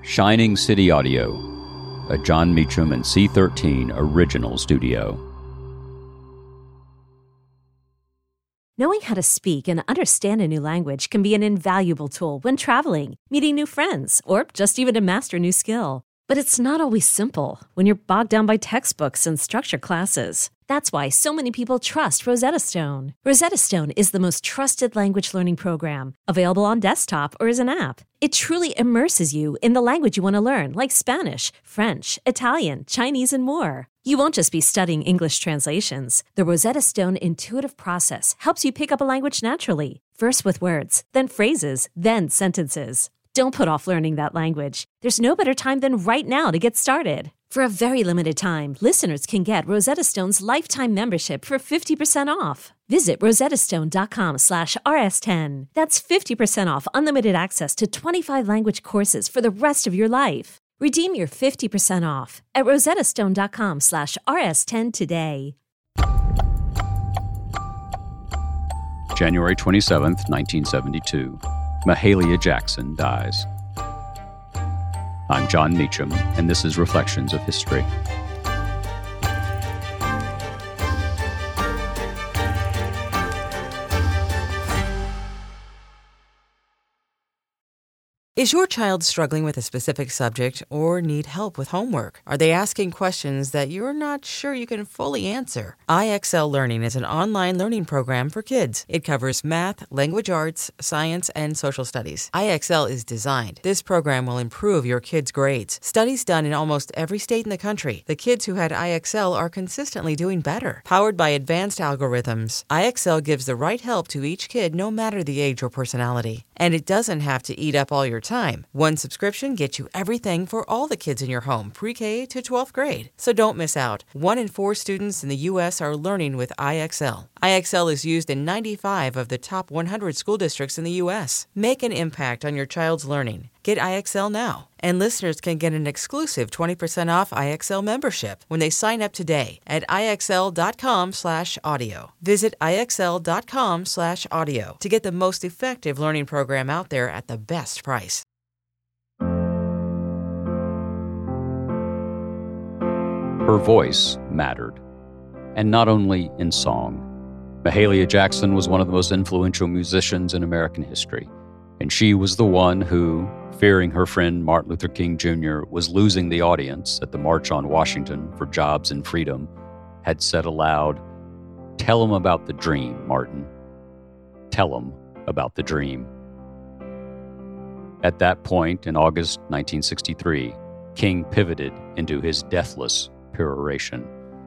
Shining City Audio, a Jon Meacham and C13 original studio. Knowing how to speak and understand a new language can be an invaluable tool when traveling, meeting new friends, or just even to master a new skill. But it's not always simple when you're bogged down by textbooks and structured classes. That's why so many people trust Rosetta Stone. Rosetta Stone is the most trusted language learning program, available on desktop or as an app. It truly immerses you in the language you want to learn, like Spanish, French, Italian, Chinese, and more. You won't just be studying English translations. The Rosetta Stone intuitive process helps you pick up a language naturally, first with words, then phrases, then sentences. Don't put off learning that language. There's no better time than right now to get started. For a very limited time, listeners can get Rosetta Stone's lifetime membership for 50% off. Visit rosettastone.com/rs10. That's 50% off unlimited access to 25 language courses for the rest of your life. Redeem your 50% off at rosettastone.com/rs10 today. January 27th, 1972. Mahalia Jackson dies. I'm Jon Meacham, and this is Reflections of History. Is your child struggling with a specific subject or need help with homework? Are they asking questions that you're not sure you can fully answer? IXL Learning is an online learning program for kids. It covers math, language arts, science, and social studies. IXL is designed. This program will improve your kids' grades. Studies done in almost every state in the country. The kids who had IXL are consistently doing better. Powered by advanced algorithms, IXL gives the right help to each kid no matter the age or personality. And it doesn't have to eat up all your time. One subscription gets you everything for all the kids in your home, pre-K to 12th grade. So don't miss out. 1 in 4 students in the U.S. are learning with IXL. IXL is used in 95 of the top 100 school districts in the U.S. Make an impact on your child's learning. Get IXL now. And listeners can get an exclusive 20% off IXL membership when they sign up today at IXL.com/audio. Visit IXL.com/audio to get the most effective learning program out there at the best price. Her voice mattered, and not only in song. Mahalia Jackson was one of the most influential musicians in American history, and she was the one who, fearing her friend Martin Luther King Jr. was losing the audience at the March on Washington for Jobs and Freedom, had said aloud, "Tell 'em about the dream, Martin. Tell 'em about the dream." At that point, in August 1963, King pivoted into his deathless peroration.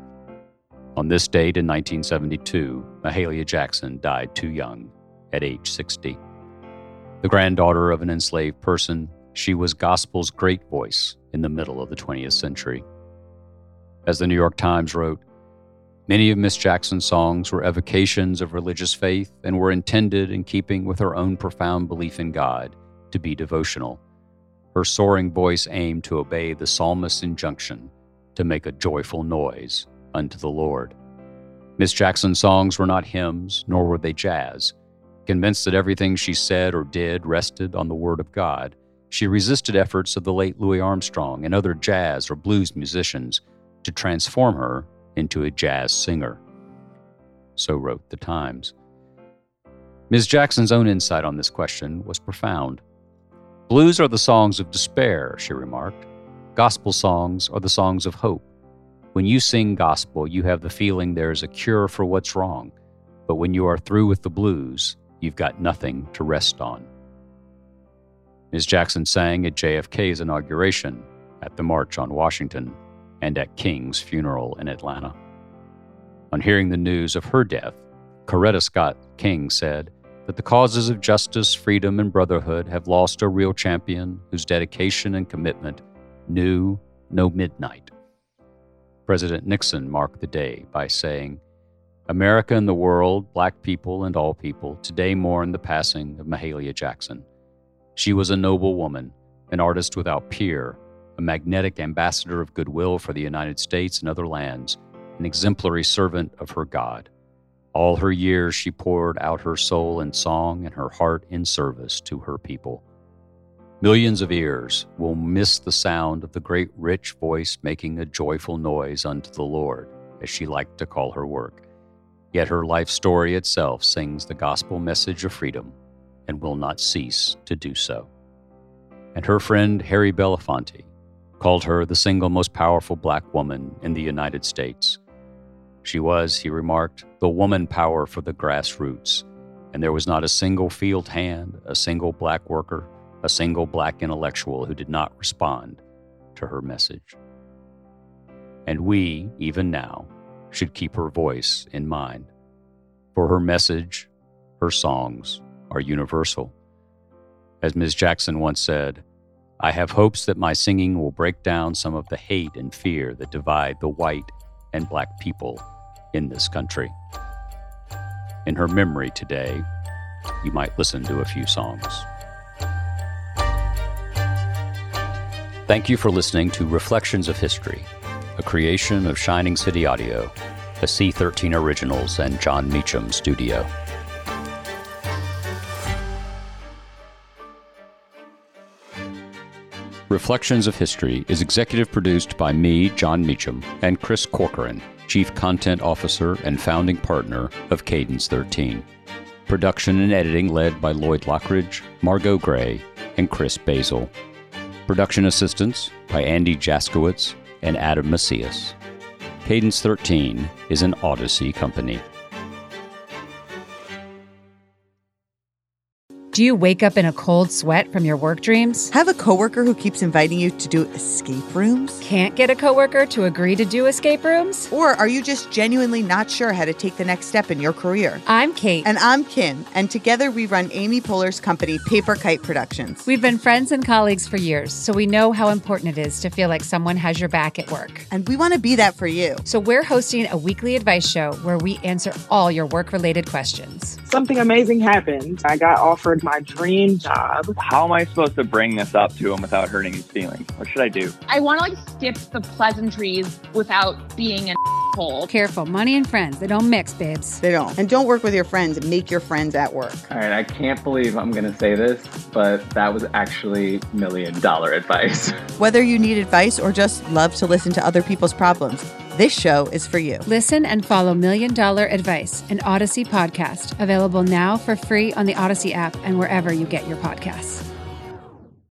On this date in 1972, Mahalia Jackson died too young, at age 60. The granddaughter of an enslaved person, she was gospel's great voice in the middle of the 20th century. As the New York Times wrote, many of Miss Jackson's songs were evocations of religious faith and were intended, in keeping with her own profound belief in God, to be devotional. Her soaring voice aimed to obey the psalmist's injunction to make a joyful noise unto the Lord. Miss Jackson's songs were not hymns, nor were they jazz. Convinced that everything she said or did rested on the Word of God, she resisted efforts of the late Louis Armstrong and other jazz or blues musicians to transform her into a jazz singer. So wrote the Times. Ms. Jackson's own insight on this question was profound. "Blues are the songs of despair," she remarked. "Gospel songs are the songs of hope. When you sing gospel, you have the feeling there is a cure for what's wrong. But when you are through with the blues, you've got nothing to rest on." Ms. Jackson sang at JFK's inauguration, at the March on Washington, and at King's funeral in Atlanta. On hearing the news of her death, Coretta Scott King said that the causes of justice, freedom, and brotherhood have lost a real champion whose dedication and commitment knew no midnight. President Nixon marked the day by saying, "America and the world, black people and all people, today mourn the passing of Mahalia Jackson. She was a noble woman, an artist without peer, a magnetic ambassador of goodwill for the United States and other lands, an exemplary servant of her God. All her years she poured out her soul in song and her heart in service to her people. Millions of ears will miss the sound of the great rich voice making a joyful noise unto the Lord, as she liked to call her work. Yet her life story itself sings the gospel message of freedom and will not cease to do so. And her friend Harry Belafonte called her the single most powerful black woman in the United States. She was, he remarked, the woman power for the grassroots, and there was not a single field hand, a single black worker, a single black intellectual who did not respond to her message. And we, even now, should keep her voice in mind. For her message, her songs are universal. As Ms. Jackson once said, "I have hopes that my singing will break down some of the hate and fear that divide the white and black people in this country." In her memory today, you might listen to a few songs. Thank you for listening to Reflections of History, a creation of Shining City Audio, a C13 Originals and John Meacham studio. Reflections of History is executive produced by me, John Meacham, and Chris Corcoran, Chief Content Officer and founding partner of Cadence 13. Production and editing led by Lloyd Lockridge, Margot Gray, and Chris Basil. Production assistance by Andy Jaskowitz and Adam Macias. Cadence 13 is an Odyssey company. Do you wake up in a cold sweat from your work dreams? Have a coworker who keeps inviting you to do escape rooms? Can't get a coworker to agree to do escape rooms? Or are you just genuinely not sure how to take the next step in your career? I'm Kate. And I'm Kim, and together we run Amy Poehler's company, Paper Kite Productions. We've been friends and colleagues for years, so we know how important it is to feel like someone has your back at work. And we want to be that for you. So we're hosting a weekly advice show where we answer all your work-related questions. Something amazing happened. I got offered my dream job. How am I supposed to bring this up to him without hurting his feelings? What should I do? I want to skip the pleasantries without being an asshole. Careful, money and friends, they don't mix, babes. They don't. And don't work with your friends. Make your friends at work. All right, I can't believe I'm going to say this, but that was actually $1 million advice. Whether you need advice or just love to listen to other people's problems, this show is for you. Listen and follow $1 Million Advice, an Odyssey podcast, available now for free on the Odyssey app and wherever you get your podcasts.